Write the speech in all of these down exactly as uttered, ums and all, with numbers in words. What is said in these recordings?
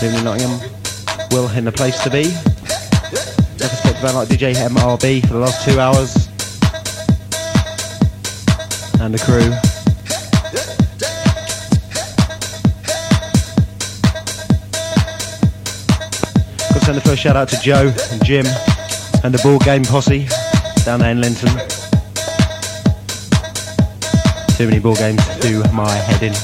afternoon in Nottingham. Will in the place to be. Never spoke about like D J M R B for the last two hours. And the crew. Got to send the first shout out to Joe and Jim and the Board Game Posse down there in Linton. Too many board games to do my head in.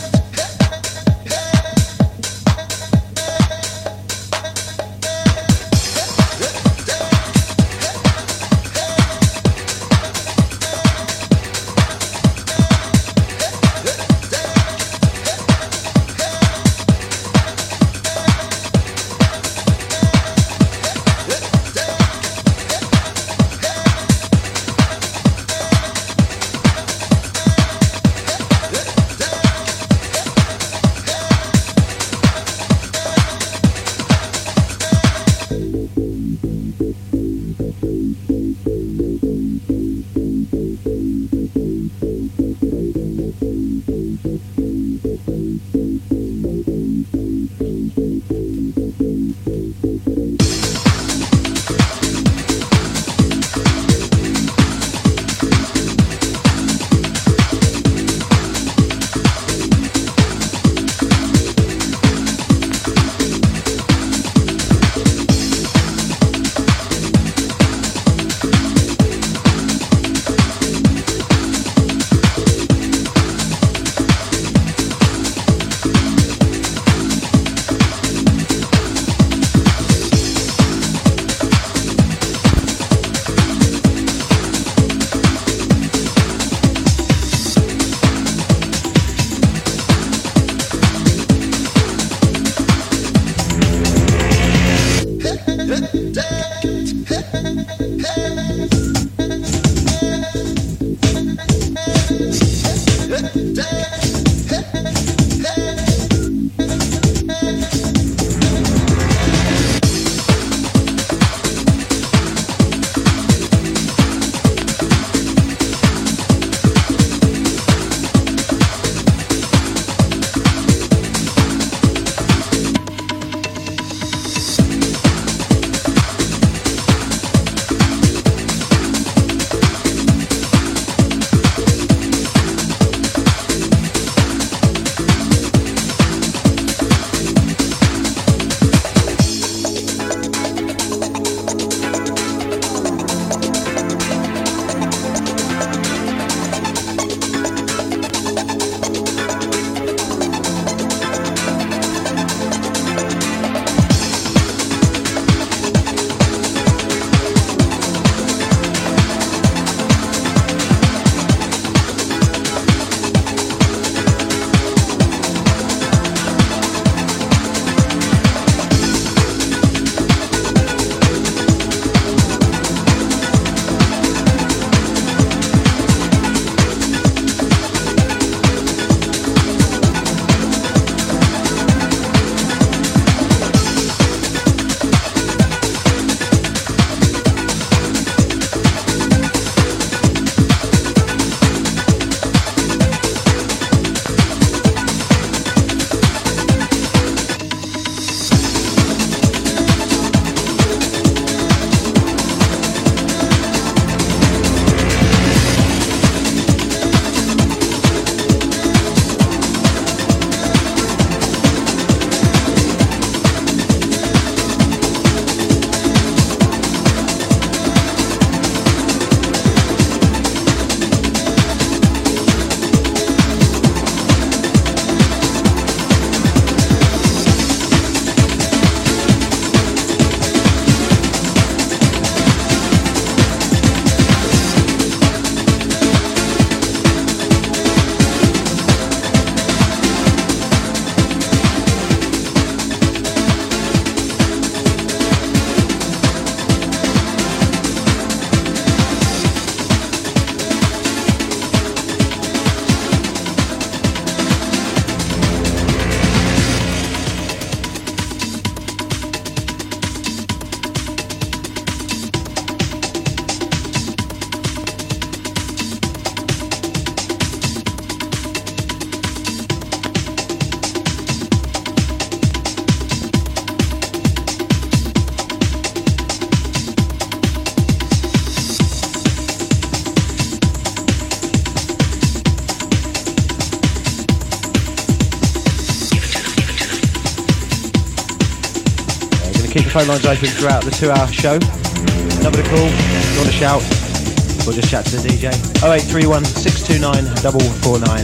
keep the phone lines open throughout the two-hour show. Number to call, if you want to shout, or just chat to the D J. oh eight three one, six two nine, four four nine.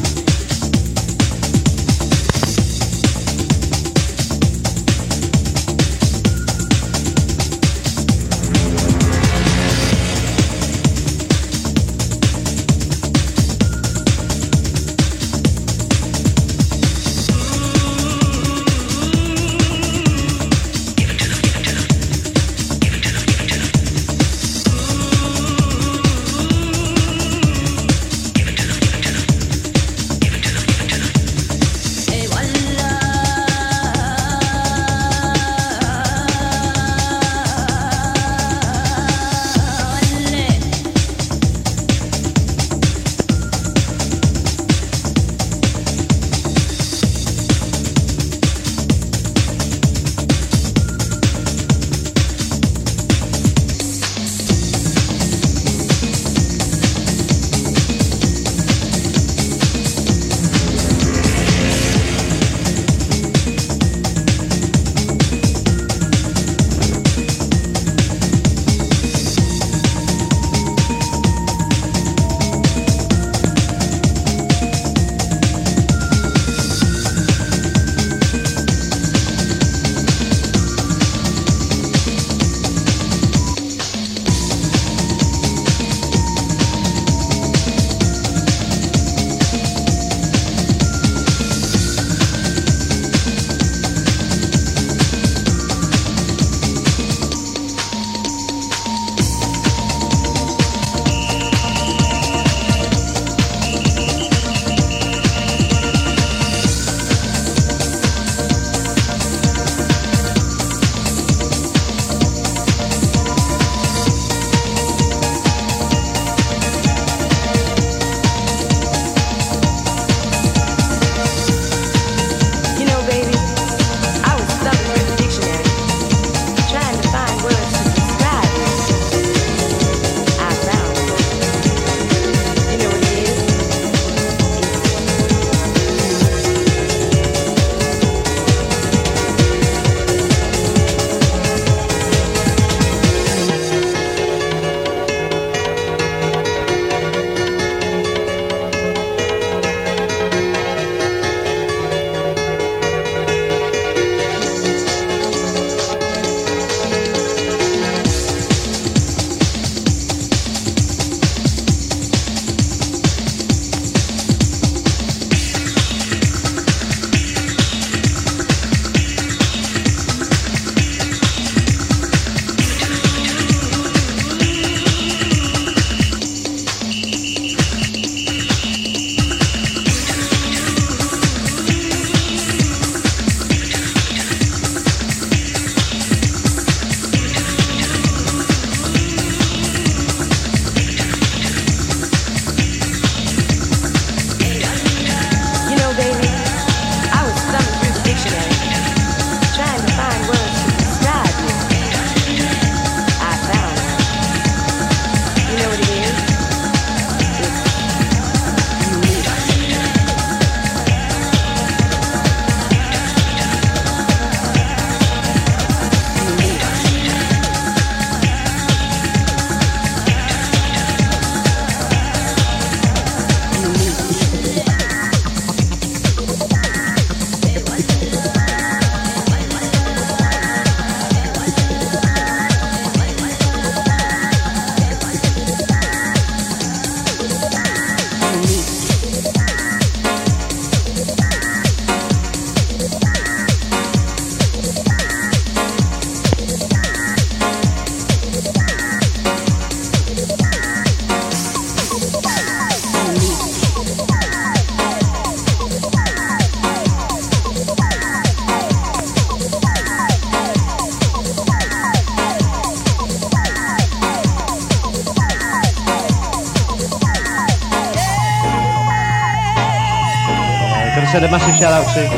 send a massive shout out to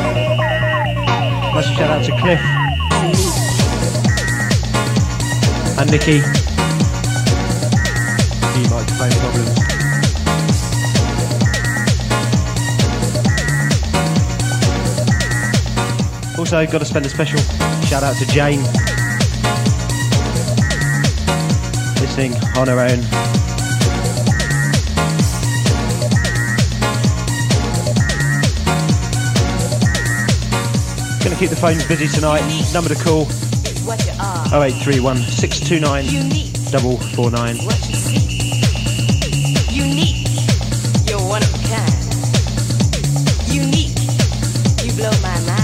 massive shout out to Cliff and Nikki. Few microphone problems. Also got to spend a special shout out to Jane Listening on her own. Gonna keep the phones busy tonight. Number to call oh eight three one, six two nine, four four nine. Unique, you're one of a kind. Unique, you blow my mind.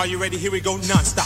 Are you ready? Here we go, non-stop.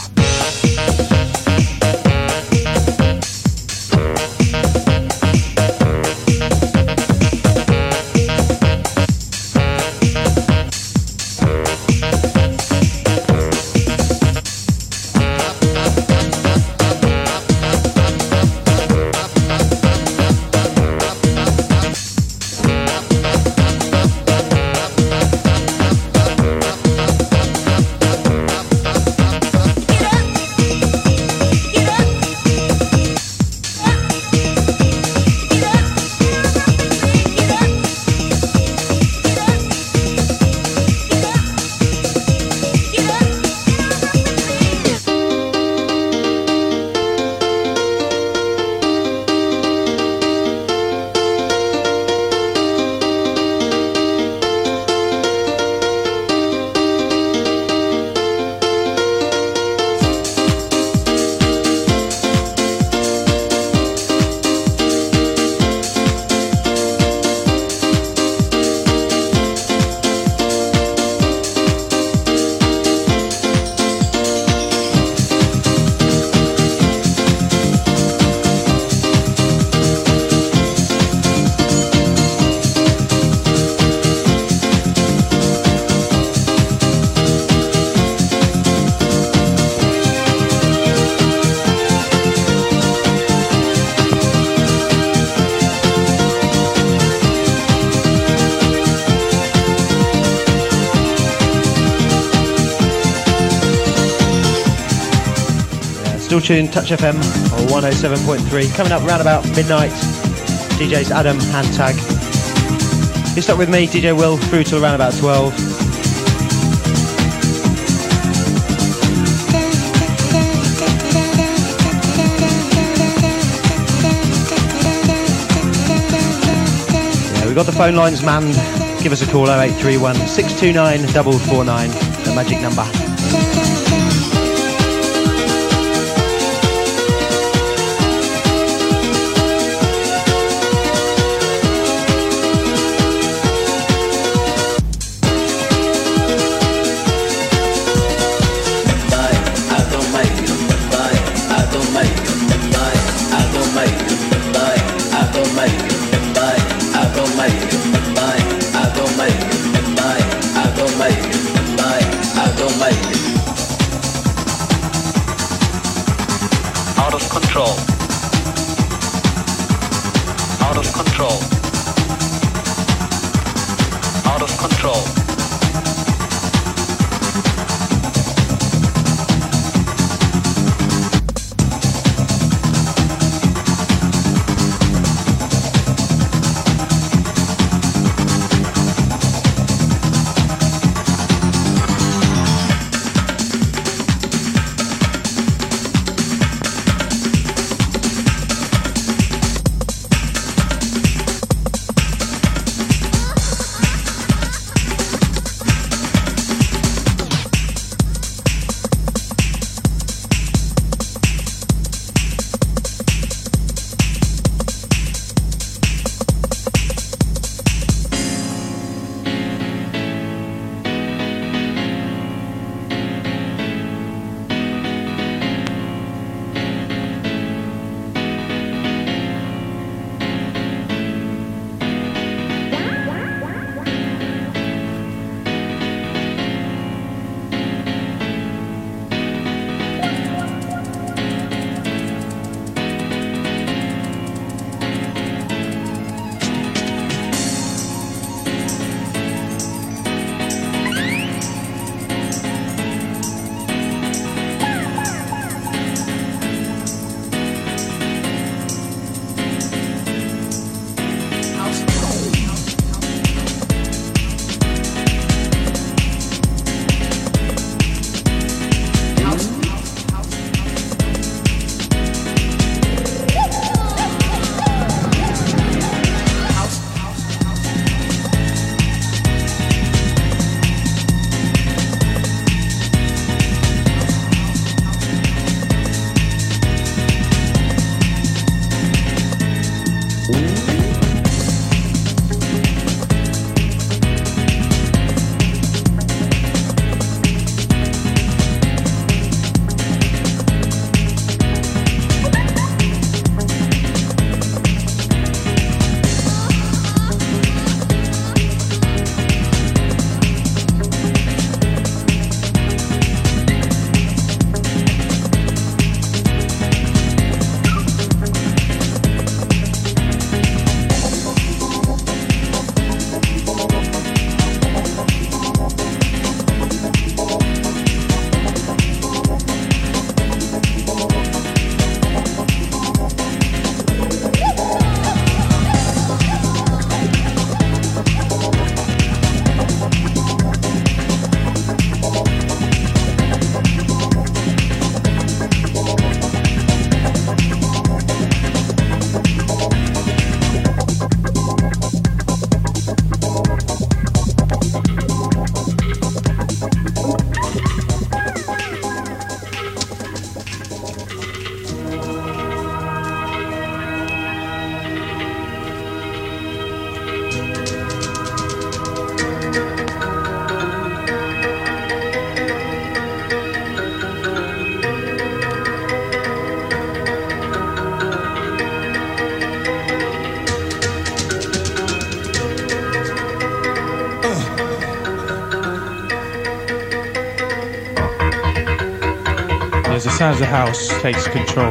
Still tuned, Touch F M on one oh seven point three. Coming up round about midnight, D Js Adam and Tag. You stuck with me, D J Will, through till around about twelve. Yeah, we've got the phone lines manned. Give us a call, oh eight three one, six two nine, four four nine, the magic number. Out of control. Out of control. Out of control. sounds of house takes control.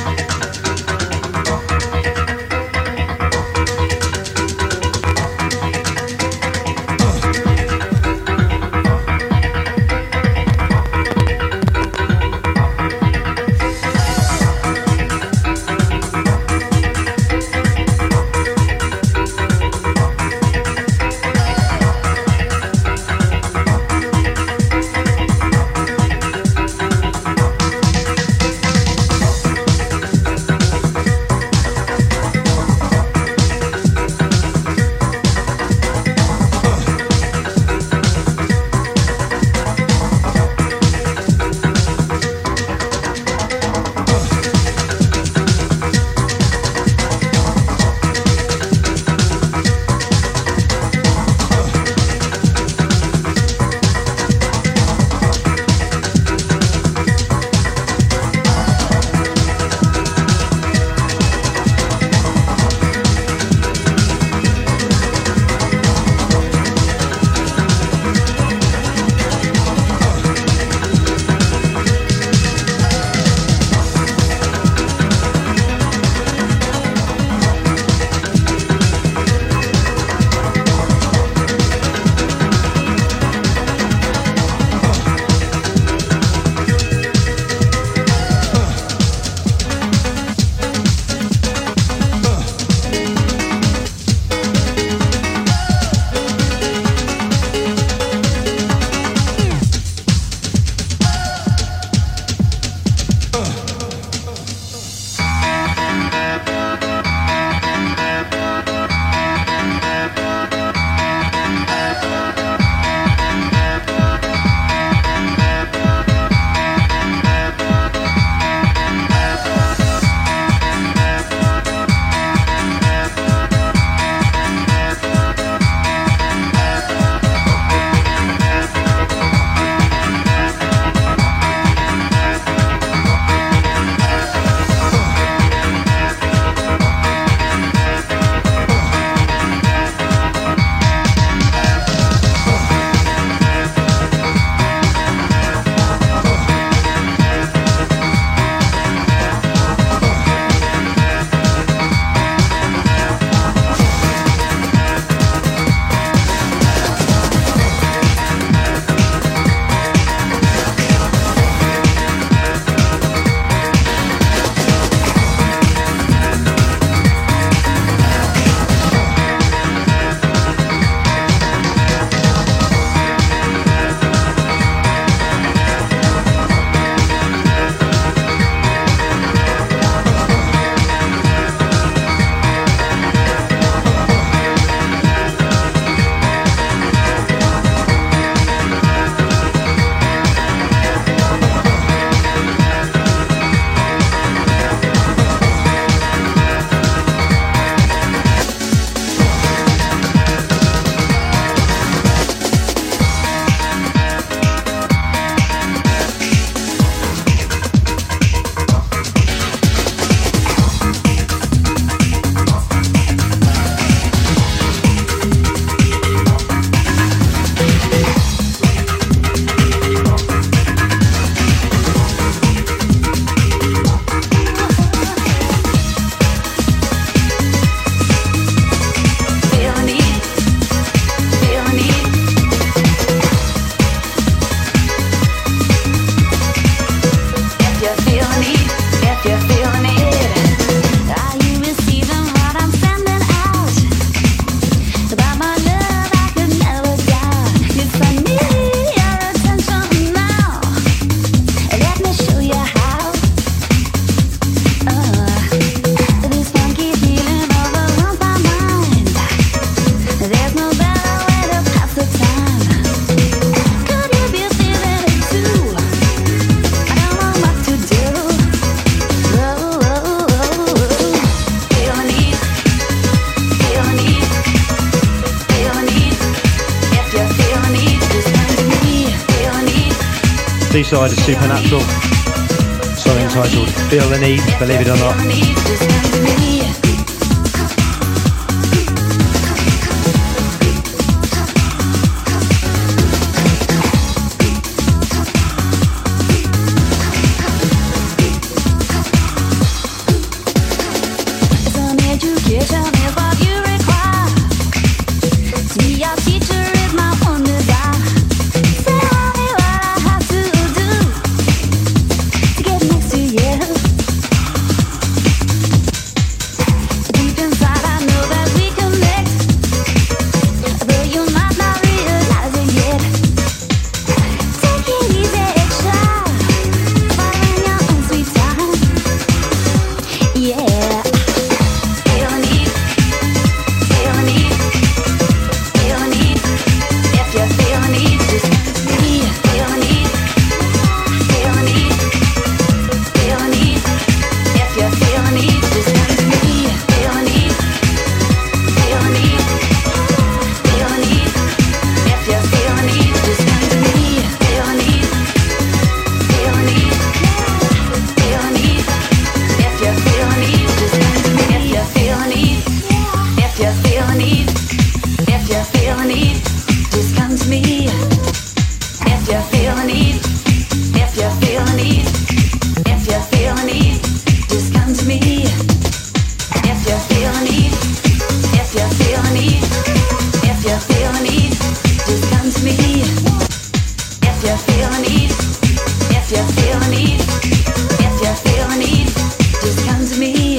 B-side of Supernatural, song entitled Feel the Need, believe it or not. feel a need, if you feel a need, just come to me. If you feel a need, if you feel a need, if you feel a need, just come to me. If you feel a need, if you feel a need, if you feel a need, just come to me. If you feel a need, if you feel a need, if you feel a need, just come to me.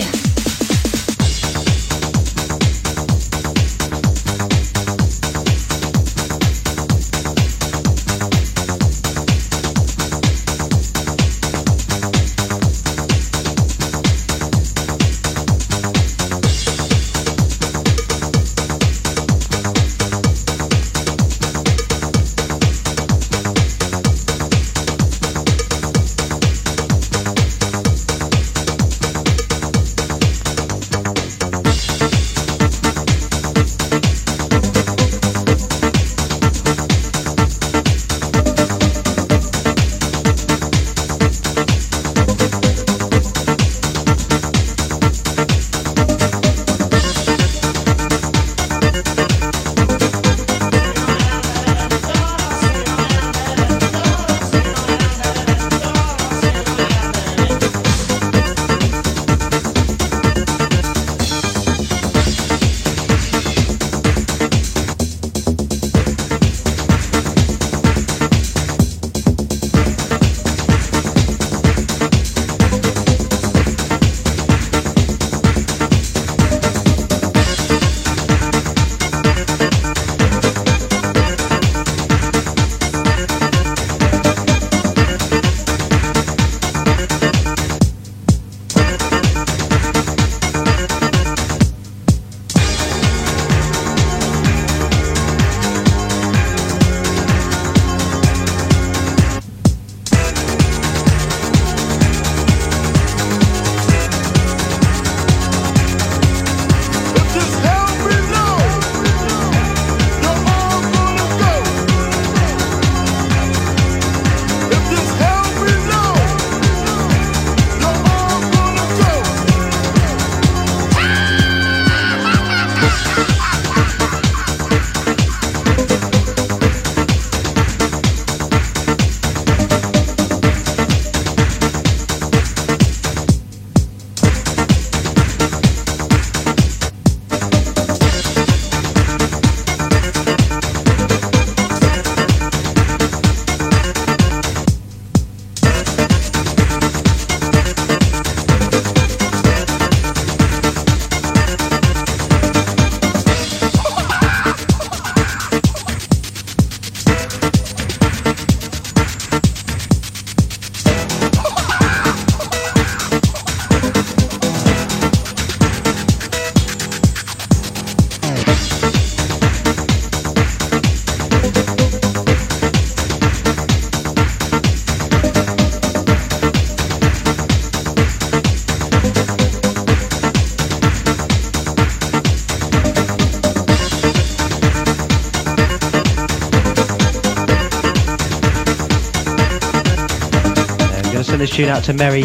This tune out to Mary.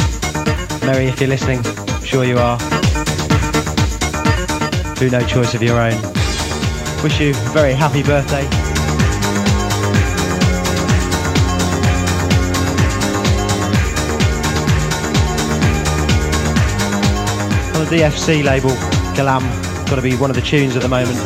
Mary, if you're listening, I'm sure you are. Through no choice of your own. Wish you a very happy birthday. On the D F C label, Galam, got to be one of the tunes at the moment.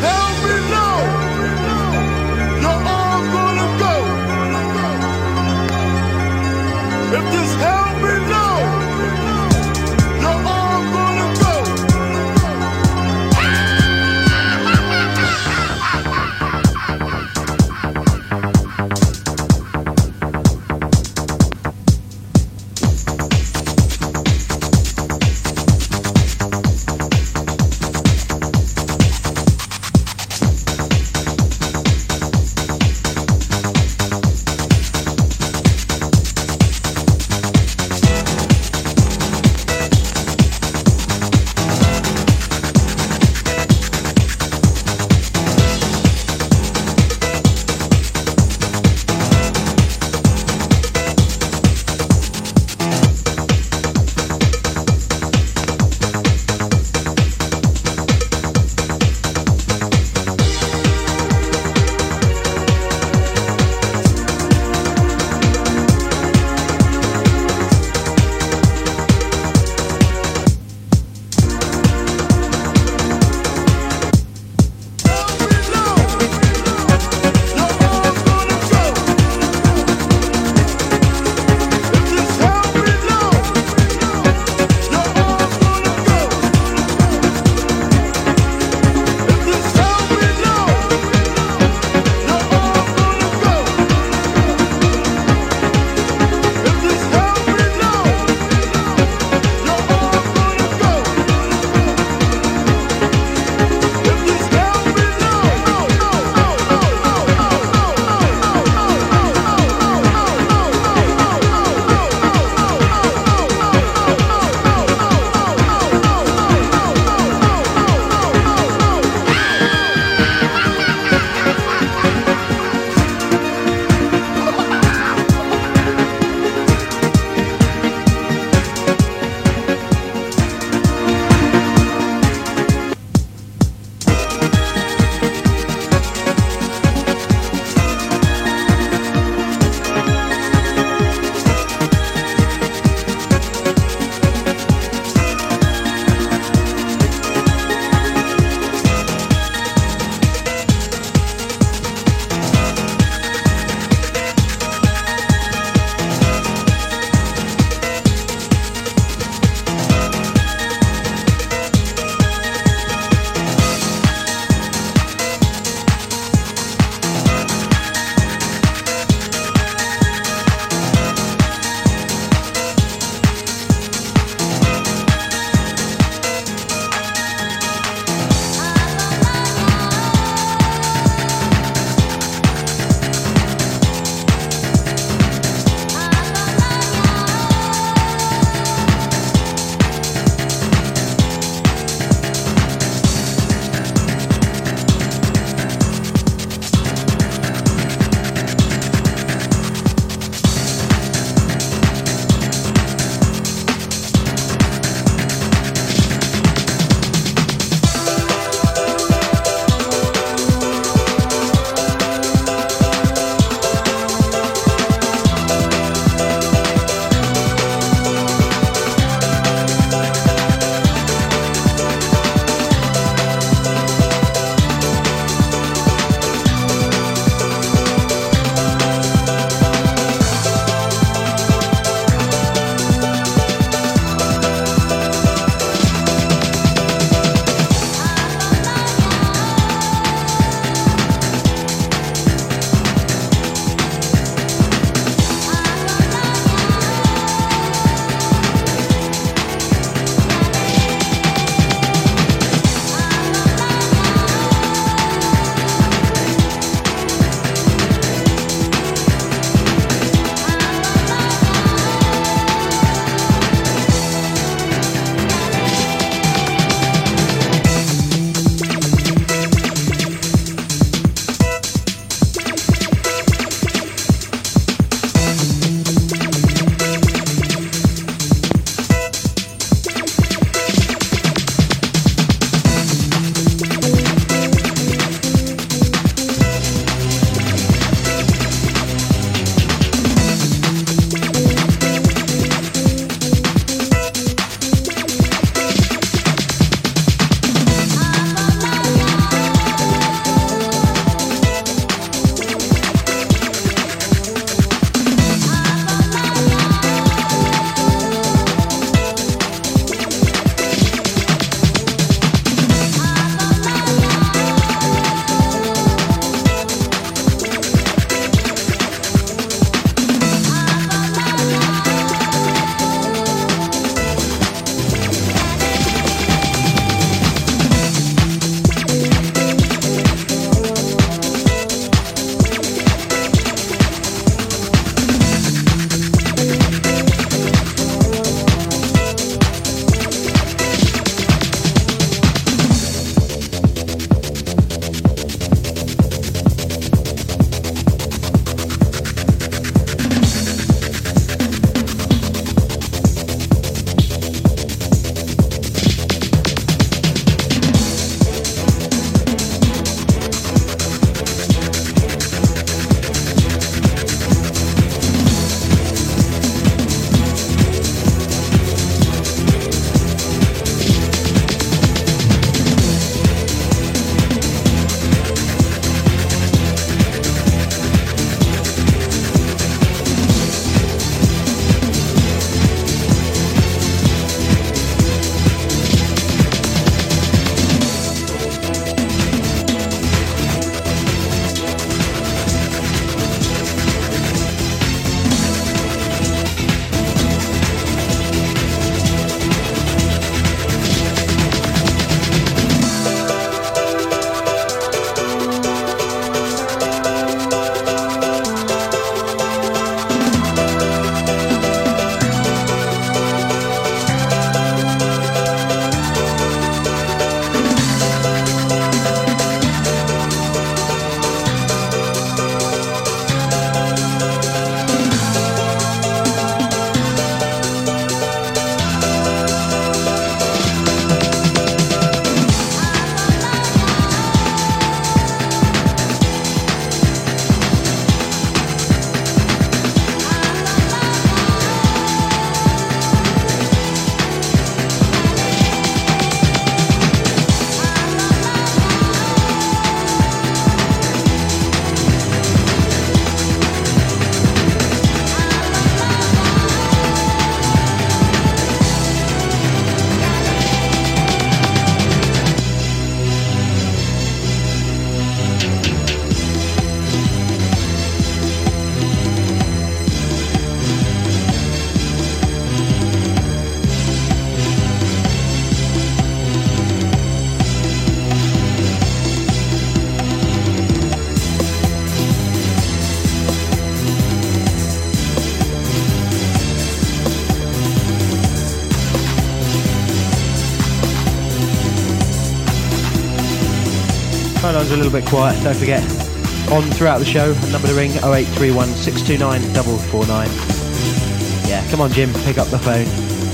Phone line's a little bit quiet, don't forget. On throughout the show, number to ring oh eight three one, six two nine, four four nine. Yeah, come on Jim, pick up the phone.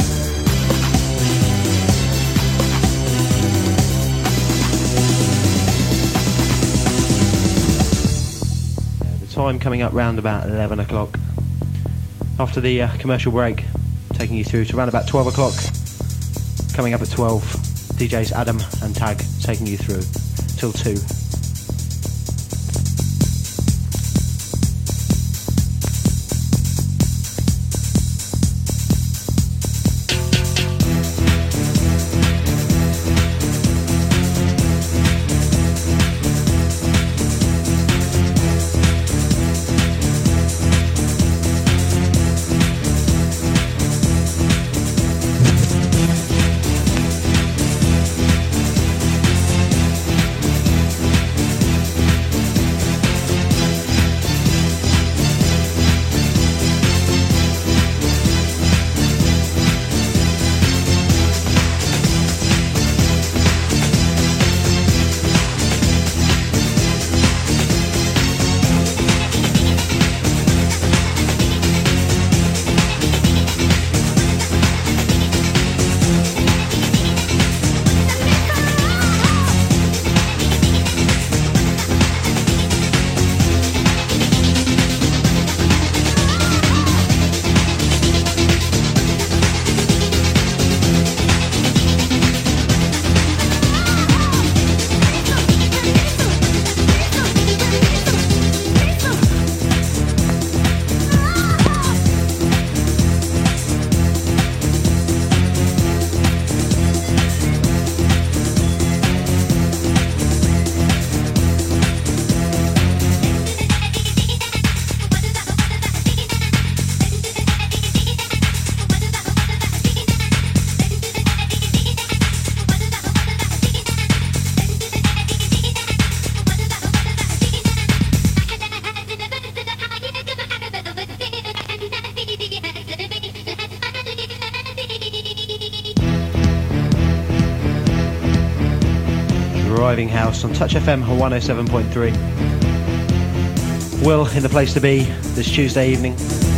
Yeah, the time coming up round about eleven o'clock. After the uh, commercial break, taking you through to around about twelve o'clock. Coming up at twelve, D Js Adam and Tag taking you through till two. Driving House on Touch F M one oh seven point three. Will in the place to be this Tuesday evening.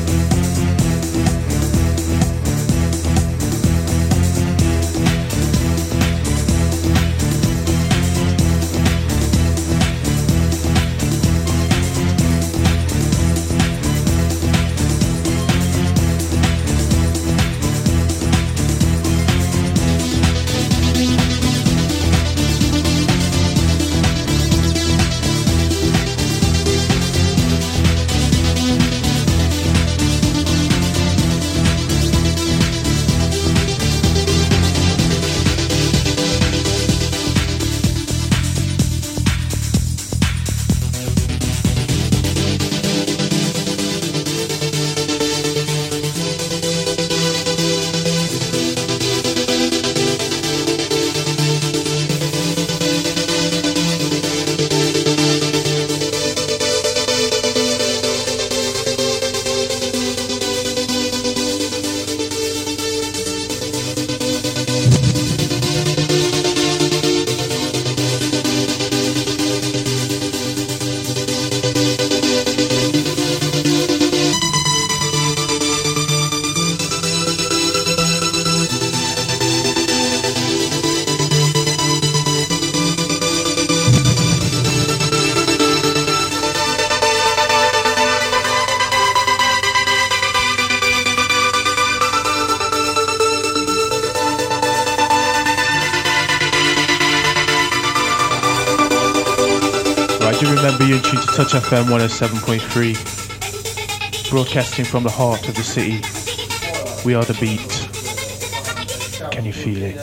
Touch F M one oh seven point three, broadcasting from the heart of the city. We are the beat. Can you feel it?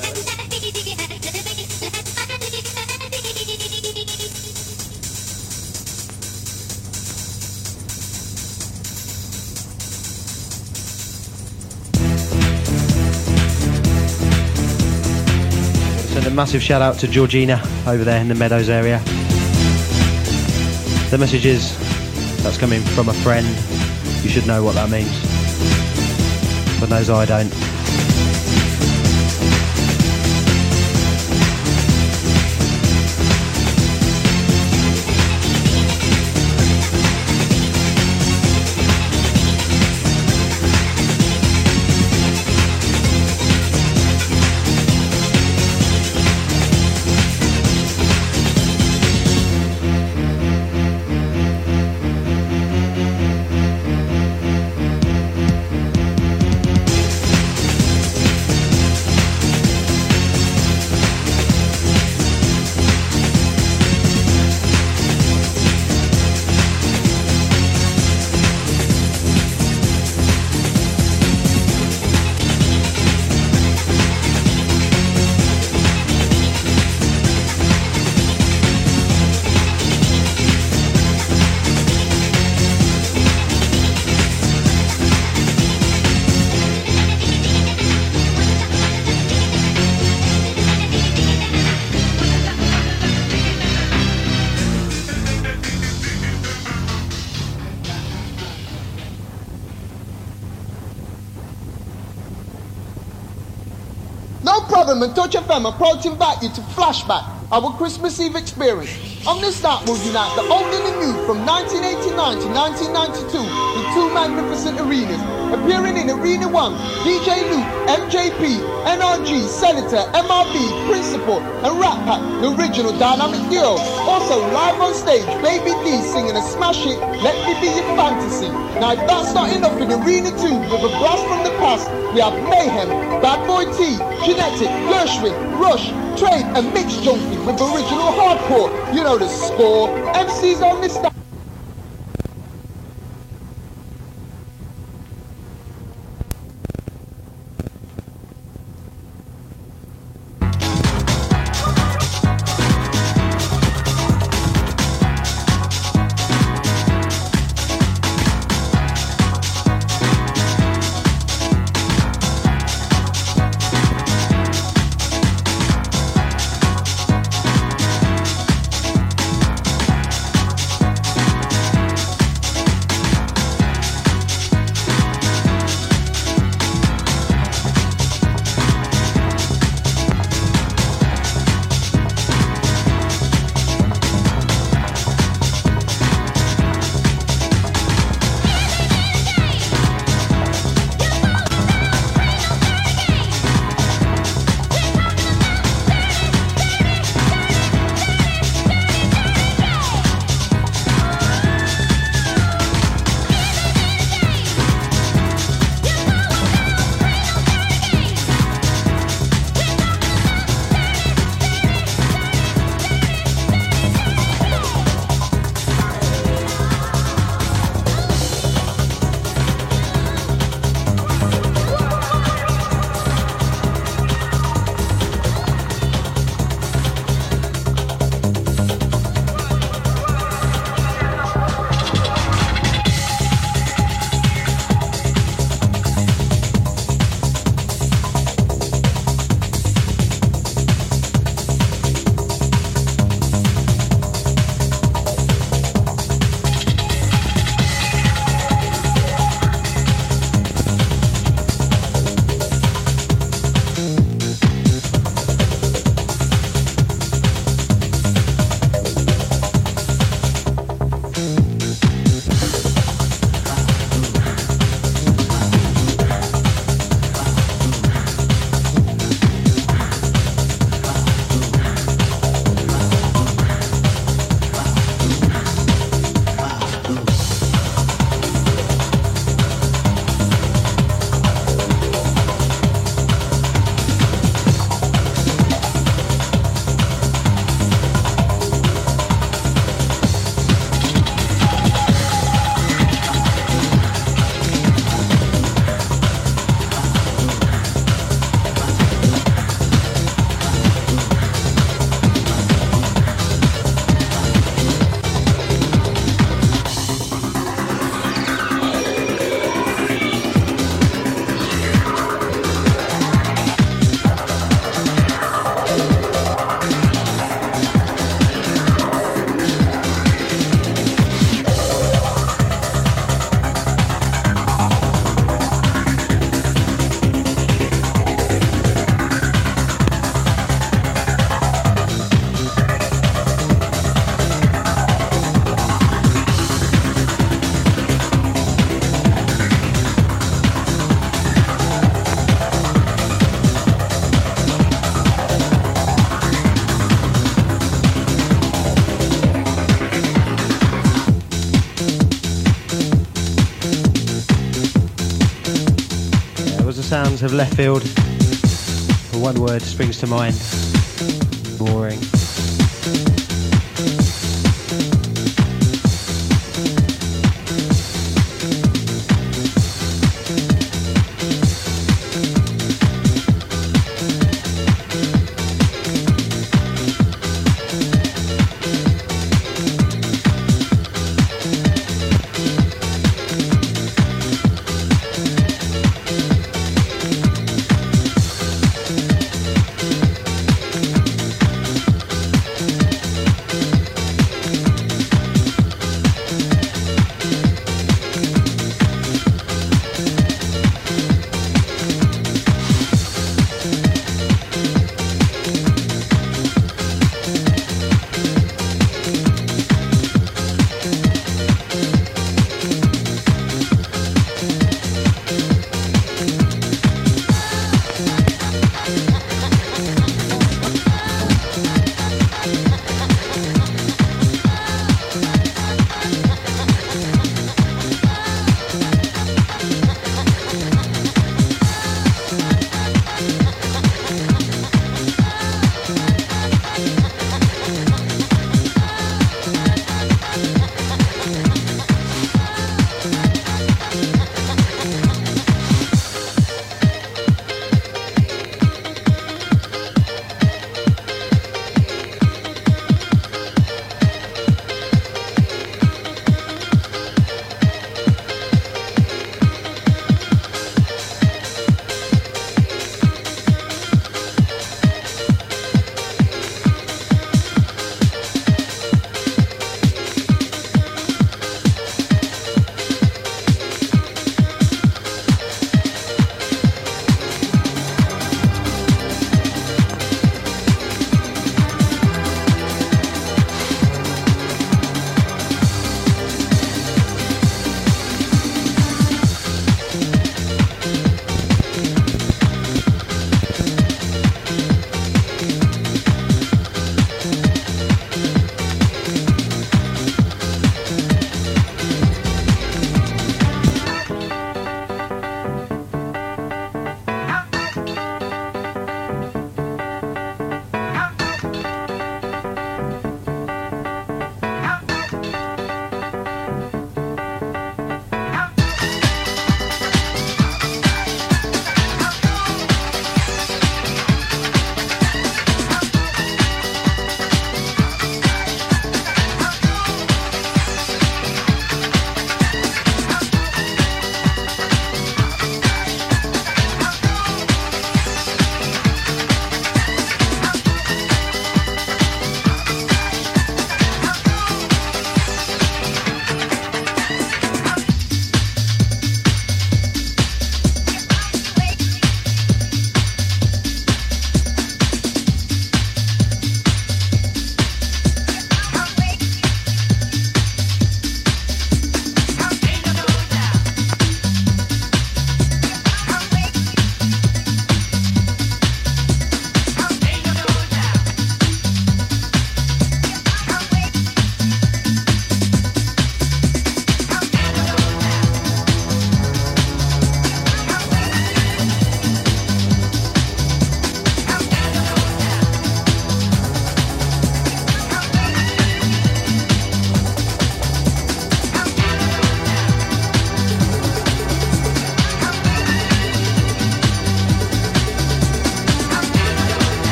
Send a massive shout out to Georgina over there in the Meadows area. The message is, that's coming from a friend. You should know what that means. But knows I don't. Government Touch F M are proud to invite you to Flashback, our Christmas Eve experience. On this night we'll unite the old and the new from nineteen eighty-nine to nineteen ninety-two in two magnificent arenas. Appearing in Arena one, D J Luke, M J P, N R G, Senator, M R B, Principal, and Rat Pack, the original dynamic duo. Also live on stage, Baby D singing a smash hit, Let Me Be Your Fantasy. Now if that's not enough in Arena two, with a blast from the past, we have Mayhem, Bad Boy T, Genetic, Gershwin, Rush, Trade, and Mix Junkie with original hardcore. You know the score. M Cs on this night. Sounds of left field. One word springs to mind: boring.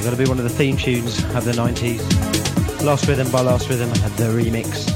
Got to be one of the theme tunes of the nineties. Last Rhythm by Last Rhythm had the remix.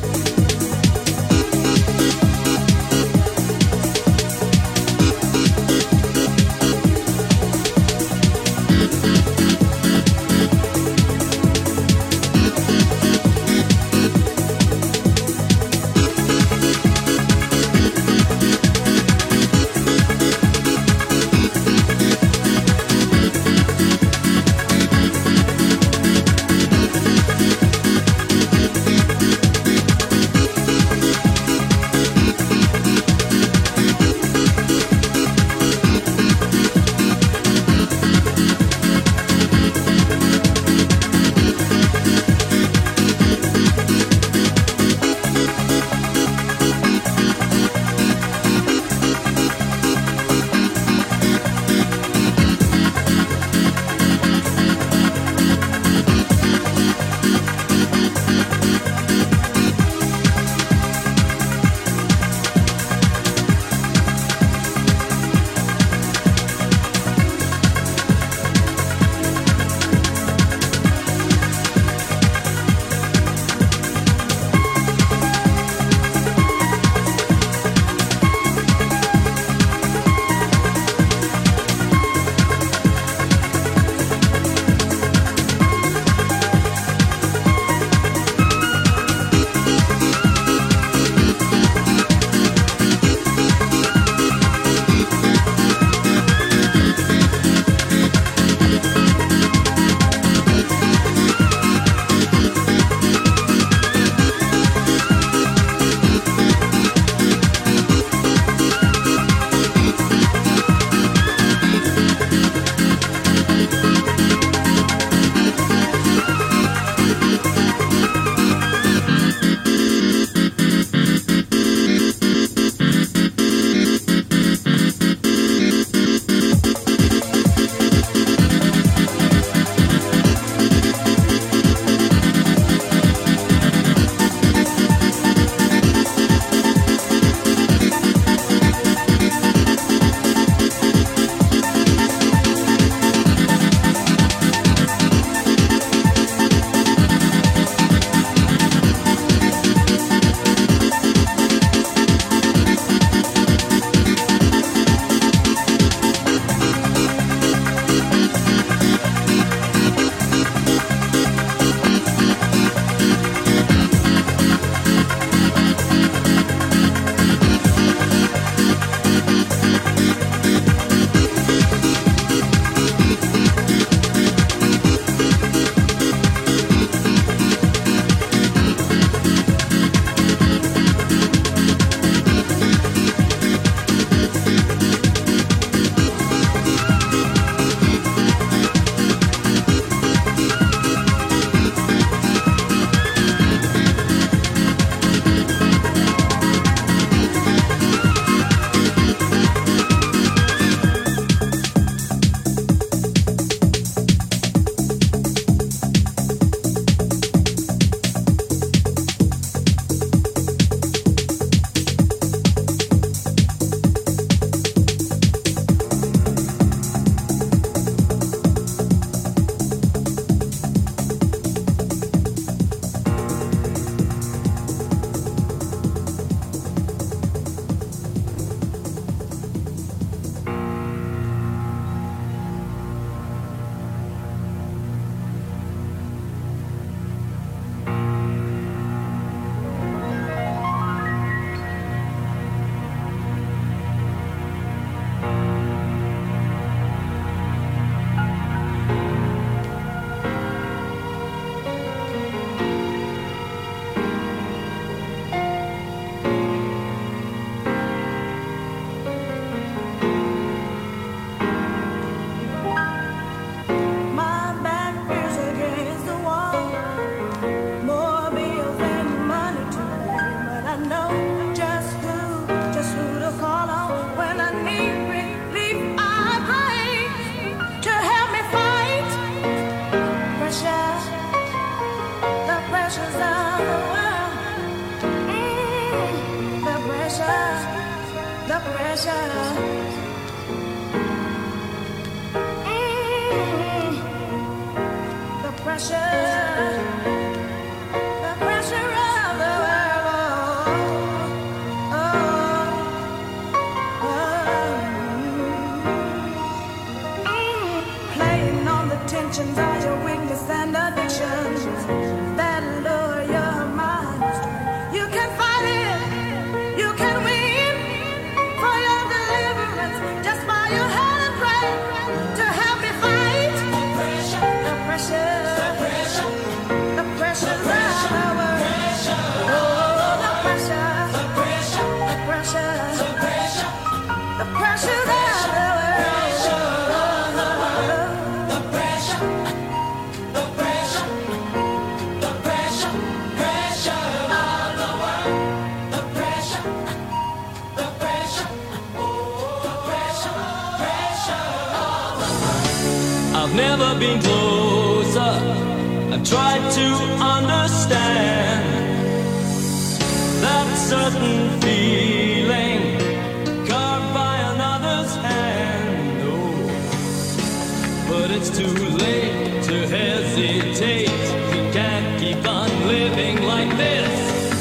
I've never been closer. I've tried to understand that certain feeling carved by another's hand. Oh, but it's too late to hesitate. We can't keep on living like this.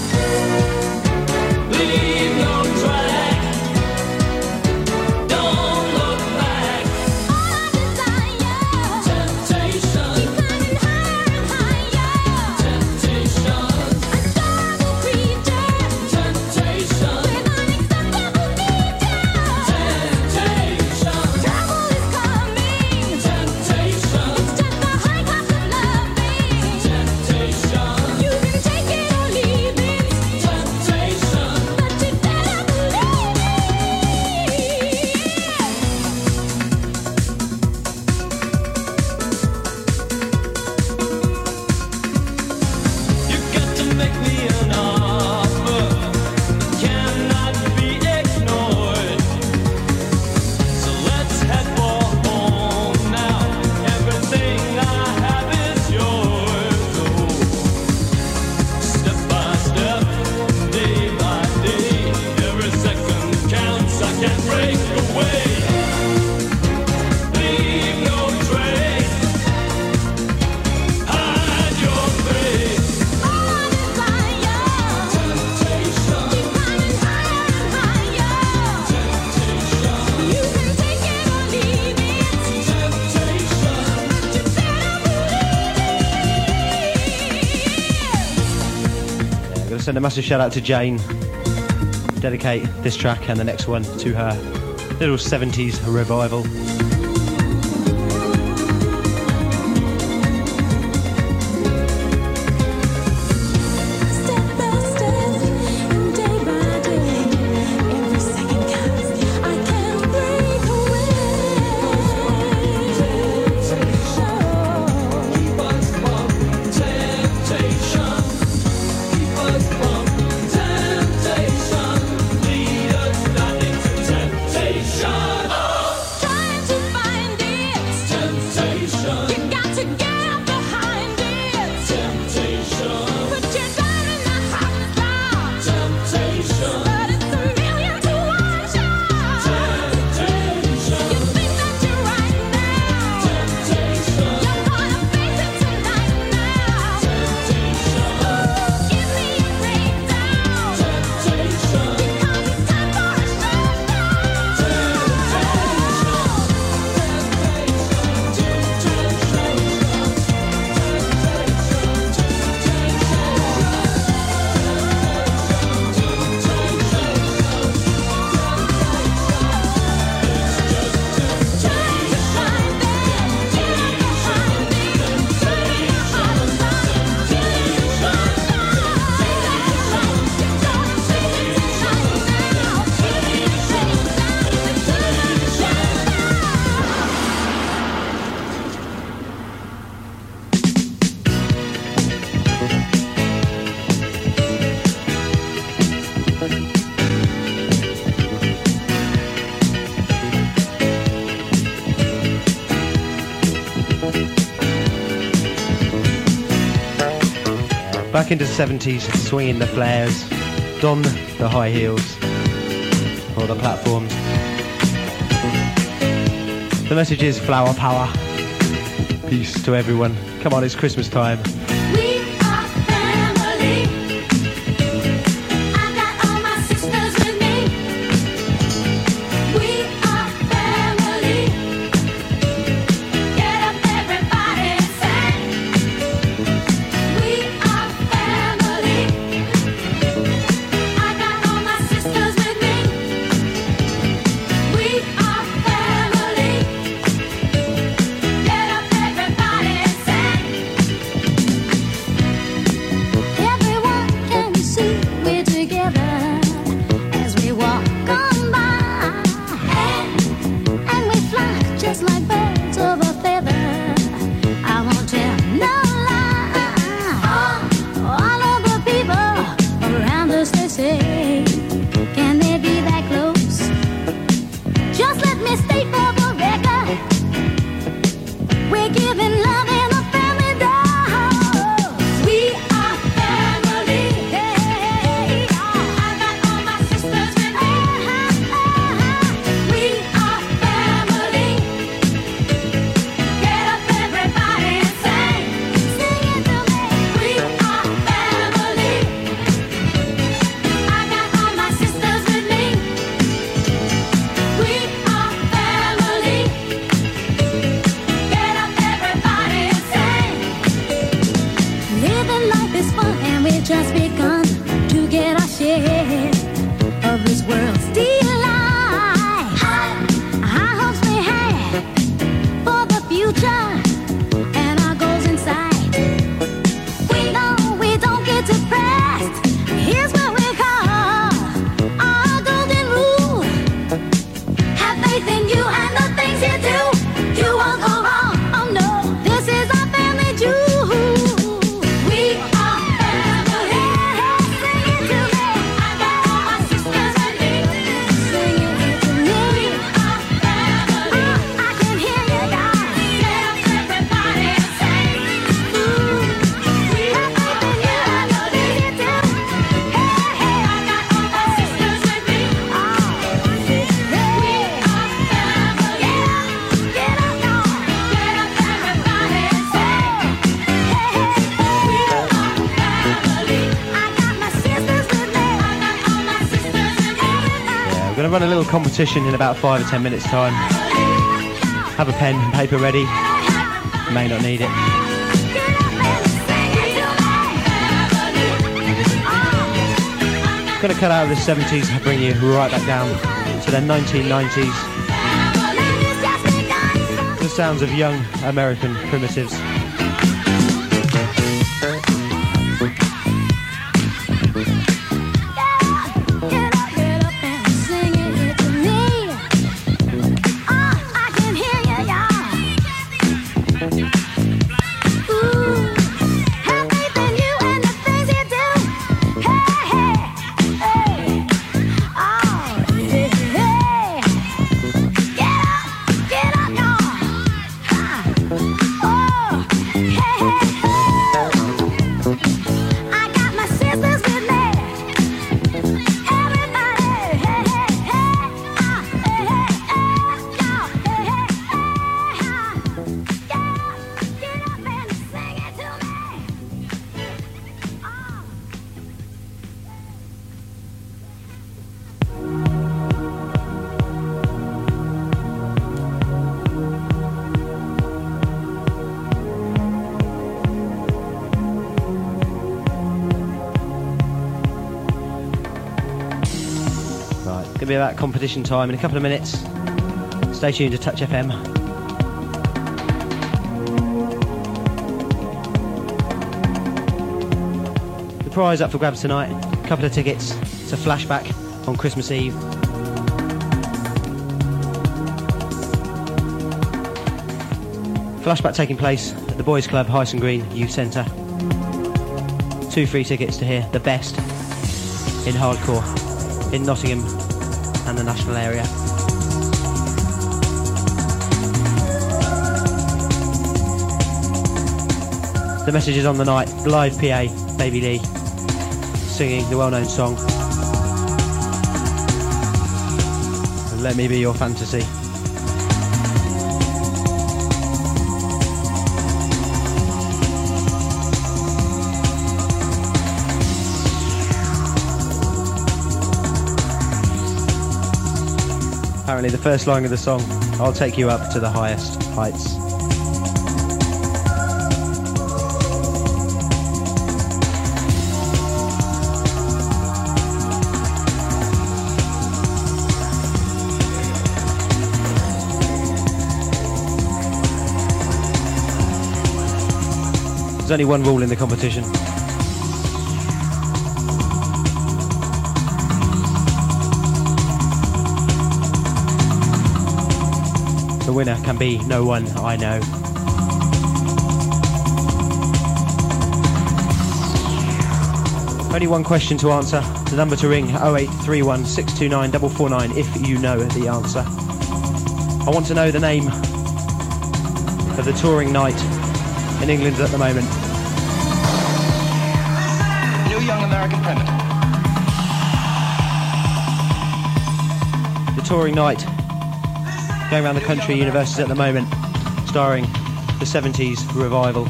Leave no track. Don't look back. Temptation. Temptation. Temptation. Send a massive shout out to Jane. Dedicate this track and the next one to her little seventies revival. Back into the seventies, swinging the flares, don the high heels, or the platforms. The message is flower power. Peace to everyone. Come on, it's Christmas time. We are family. I got all my sisters with me. We are family. Get up, everybody, and sing. We are family. I got all my sisters with me. We are family. Get up, everybody, and sing. Everyone can see we're together as we walk on by, and we fly just like birds of a feather. I won't tell no lie. All of the people around us, they say, can they be that close? Just let me state for the record, we're giving love in a family dose. We are family. Hey, I got all my sisters with me. We are family. Get up, everybody, and sing. Sing it to me. We are family. I got all my sisters with me. We are family. Get up, everybody, and sing. Living life is fun, and we've just begun to get our share of this world's delight. High hopes we have for the future, and our goals in sight. We know we don't get depressed. Here's what we call our golden rule. Have faith in you and the things you do. You won't go wrong. Oh no, this is our family jewel. We are family. Sing it to me. I got all my sisters with me. Sing it to me. We are family. I can hear you, guys. Get up, everybody, and sing. Ooh, we have faith in you and the things you do. Hey, hey, I got all my sisters with me. Oh, we are family. Get up, y'all. Get up, everybody, and sing. Hey, hey, we are family. I got my sisters with me. I got all my sisters with me. Yeah, we're going to run a little competition in about five or ten minutes' time. Have a pen and paper ready. You may not need it. Get up and sing it to me. Oh, Going to cut out of the seventies and bring you right back down to the nineteen nineties. family's just begun. The sounds of young American primitives. Get up, get up and sing it to me. Oh, I can hear you, y'all. Ooh, have faith in you and the things you do. Hey, hey, hey. Oh, hey, hey. Get up, get up, y'all. Ha. Oh, hey, hey, hey. I got my sisters with me. Everybody, hey, hey, hey, ah, hey, hey, hey, y'all, hey, hey, hey, ah. Get up, get up and sing it to me. Oh. Right, going to be about competition time in a couple of minutes. Stay tuned to Touch F M. The prize up for grabs tonight, a couple of tickets to Flashback on Christmas Eve. Flashback taking place at the Boys Club, Hyson Green Youth Centre. Two free tickets to hear the best in hardcore in Nottingham and the national area. The message is on the night. Live P A, Baby Lee, singing the well-known song Let Me Be Your Fantasy. apparently the first line of the song, I'll take you up to the highest heights. There's only one rule in the competition. The winner can be no one I know. Only one question to answer. The number to ring oh eight three one, six two nine, four four nine if you know the answer. I want to know the name of the touring night in England at the moment. New Young American Primitive. The touring night going around the country universities at the moment, starring the seventies revival.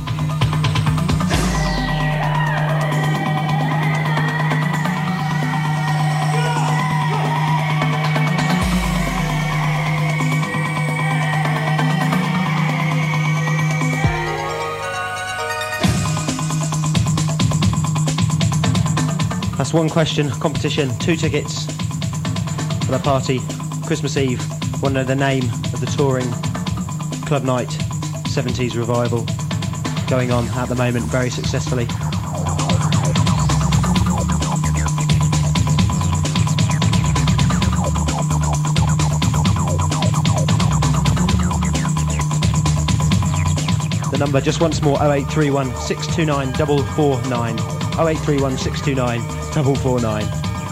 That's one question, competition, two tickets for the party, Christmas Eve. Want to know the name of the touring club night, seventies revival, going on at the moment very successfully. The number just once more, oh eight three one, six two nine, four four nine. oh eight three one, six two nine, four four nine.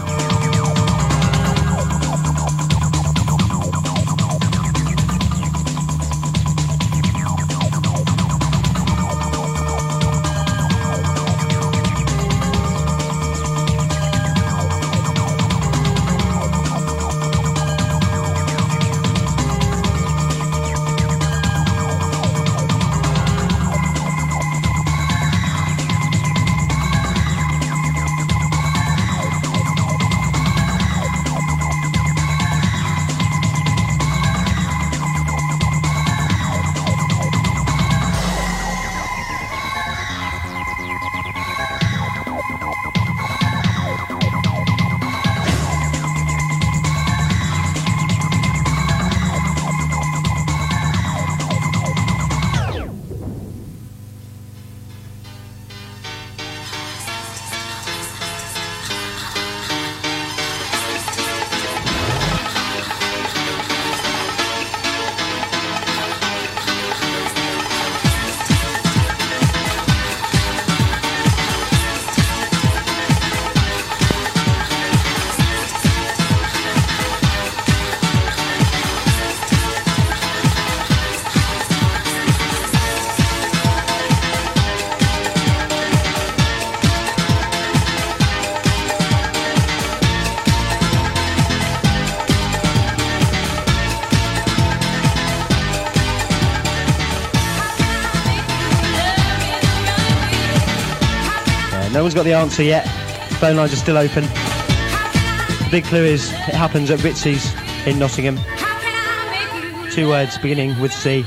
No one's got the answer yet. Phone lines are still open. The big clue is it happens at Ritzy's in Nottingham. Two words beginning with C.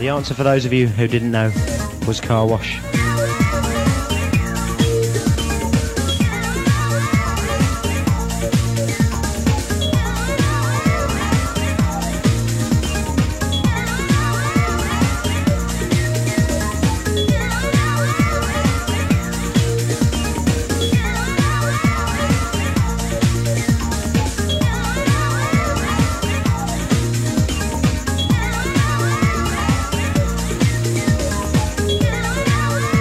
The answer for those of you who didn't know was car wash. Thank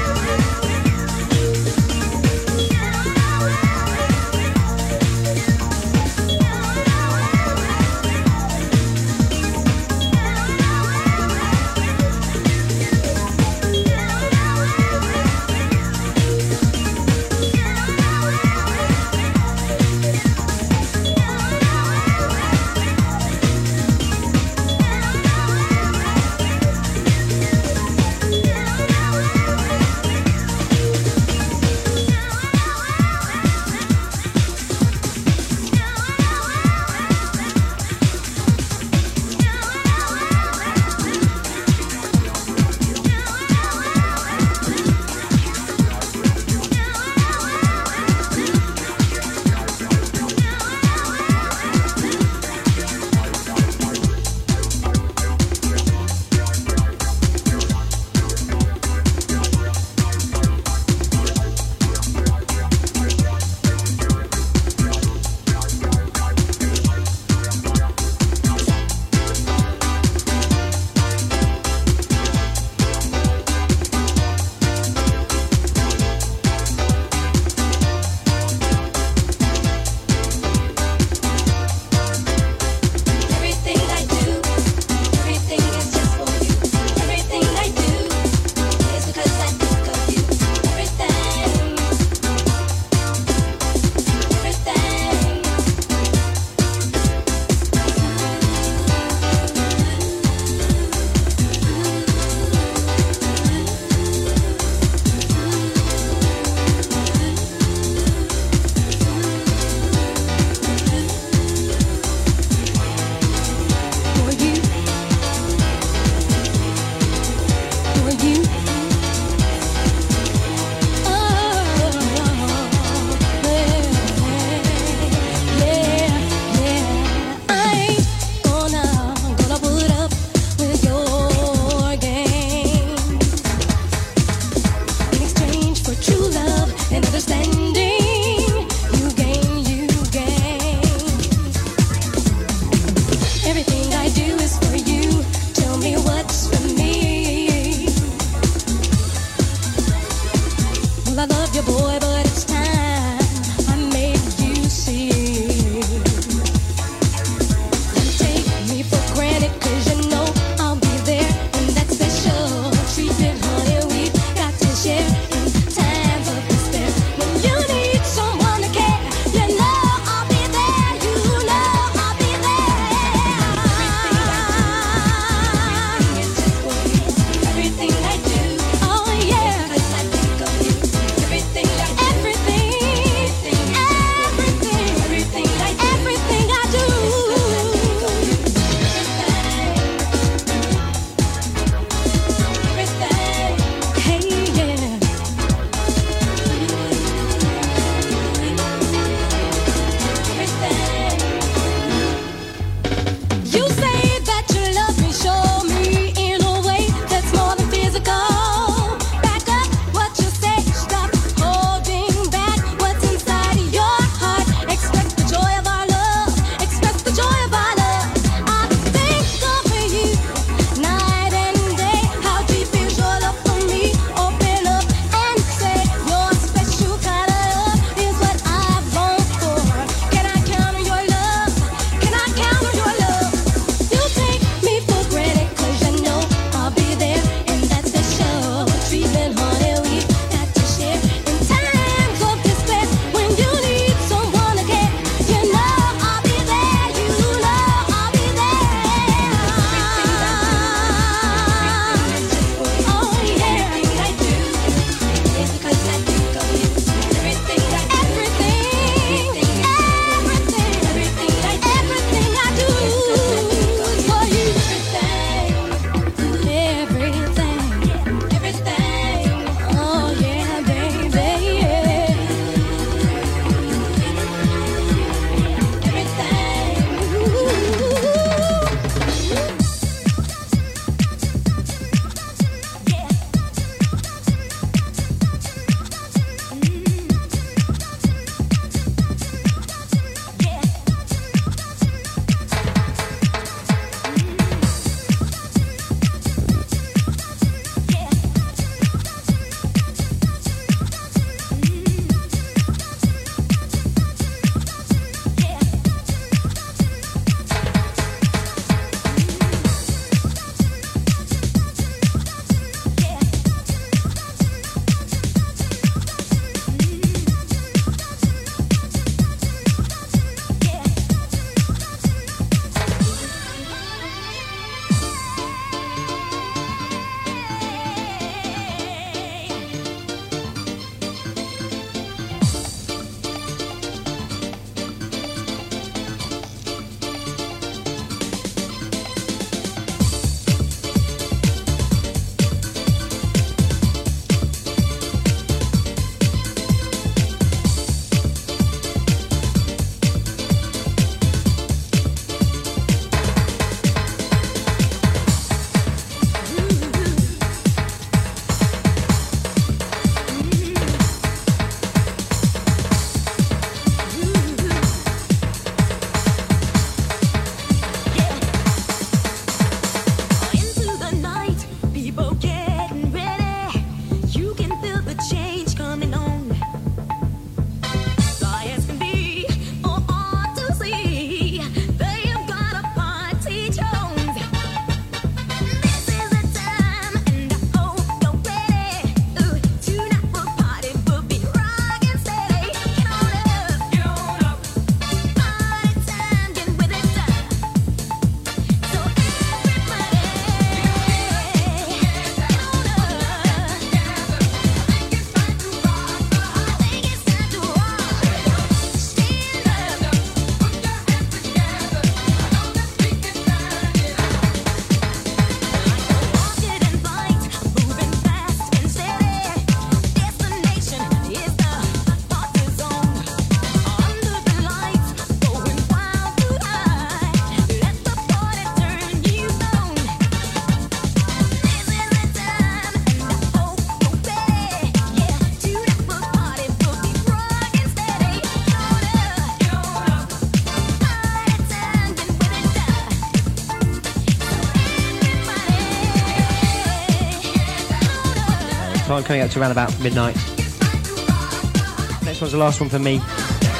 time coming up to around about midnight. Next one's the last one for me.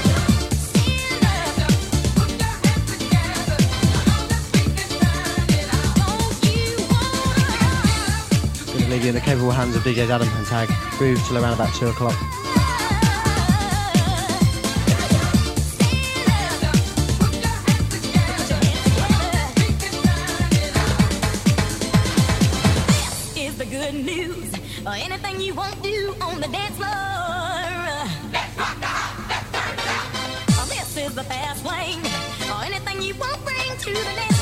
Going to leave you in the capable hands of D Js Adam and Tag through till around about two o'clock. This is the good news, or anything you won't do on the dance floor. This is the fast lane, or anything you won't bring to the dance floor.